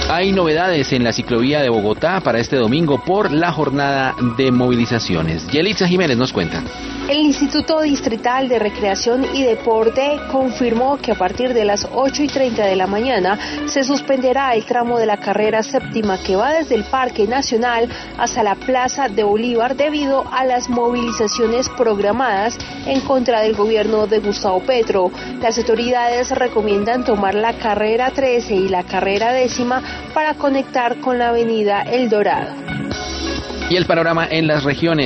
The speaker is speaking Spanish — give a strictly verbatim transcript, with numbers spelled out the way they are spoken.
Hay novedades en la ciclovía de Bogotá para este domingo por la jornada de movilizaciones. Yelitza Jiménez nos cuenta. El Instituto Distrital de Recreación y Deporte confirmó que a partir de las ocho y treinta de la mañana se suspenderá el tramo de la carrera séptima que va desde el Parque Nacional hasta la Plaza de Bolívar debido a las movilizaciones programadas en contra del gobierno de Gustavo Petro. Las autoridades recomiendan tomar la carrera trece y la carrera décima para conectar con la avenida El Dorado. Y el panorama en las regiones.